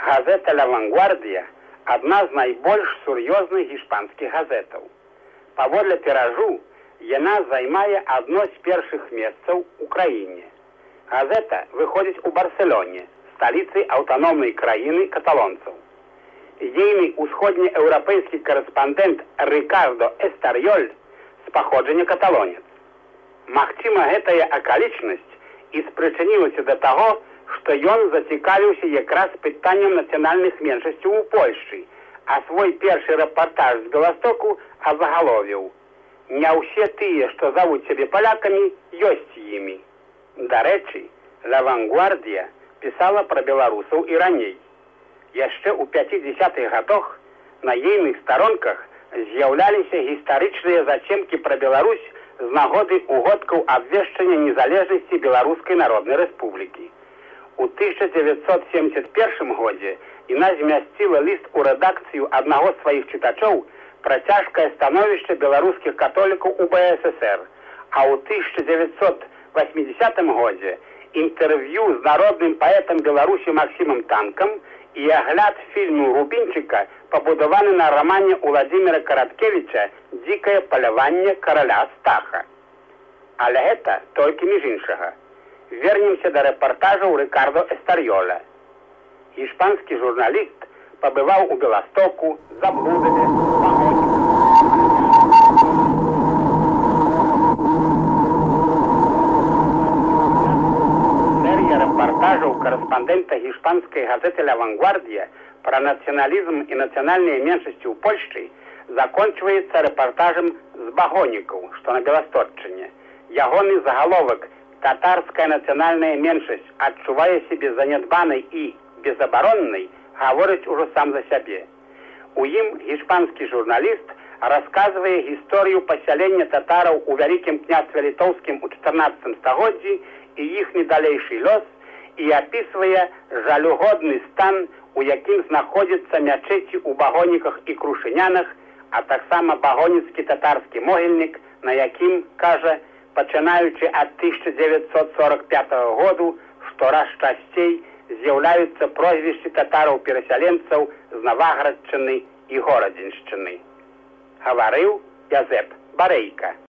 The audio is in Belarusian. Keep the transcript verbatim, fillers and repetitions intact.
Газета «Ля Вангвардія» – адна з найбольш сур'ёзных іспанскіх газетаў. Паводле тиражу, яна займае адно з першых месцаў у краіне. Газета выходзіць у Барселоне, сталіцы аўтаномнай краіны каталонцаў. Ейны усходнееўрапейскі корэспандэнт Рикардо Эстарьоль з паходжання каталонец. Магчыма, гэтая акалічнасць і спрычынілася да таго, што ён зацікавіўся якраз пытаннем нацыянальных меншасцяў у Польшчы, а свой першы рэпартаж з Беластоку азагаловіў: «Не ўсе тыя, што завуць сябе палякамі, ёсць імі». Дарэчы, «Ля Вангвардія» пісала пра беларусаў і раней. Яшчэ ў пяцідзесятых гадах на ейных старонках з'яўляліся гістарычныя зацемкі пра Беларусь з нагоды угодкаў абвешчання незалежнасці Беларускай Народнай Рэспублікі. У тысяча дзевяцьсот семьдесят першым годзе яна змясціла ліст у рэдакцыю аднаго з сваіх чытачоў пра цяжкае становішча беларускіх католікаў у бэ эс эс эр, а ў тысяча дзевяцьсот восьмідзесятым годзе інтэрв'ю з народным паэтам Беларусі Максімам Танкам і агляд фільму Рубінчыка, пабудаваны на рамане Уладзіміра Караткевіча «Дзікае паляванне караля Астаха». Але гэта толькі між іншага. Вернемся да рэпартажаў Рикардо Эстарьоля. Іспанскі журналіст пабываў у Беластоку, Заблудове, Пагоне. Серія рэпартажаў корэспандэнта іспанскай газеты «Ля Вангвардія» пра нацыяналізм і нацыянальныя меншасці ў Польшчы закончваецца рэпартажам з Багонікаў, што на Беласточчыне. Ягоны загаловак «Татарская нацыянальная меншасць адчувае сябе занядбанай і безабароннай» гаворыць ужо сам за сябе. У ім іспанскі журналіст расказвае гісторыю пасялення татараў у Вялікім княстве Літоўскім у чатырнаццатым стагоддзі і іхні далейшы лёс, і апісвае жалюгодны стан, у якім знаходзіцца мячэці ў Багоніках і Крушынянах, а таксама багоніцкі татарскі могільнік, на якім, кажа, пачынаючы ад тысяча дзевяцьсот сорок пятага году, штораз часцей з'яўляюцца прозвішчы татараў-перасяленцаў з Наваградчыны і Горадзеншчыны. Гаварыў Язэп Барэйка.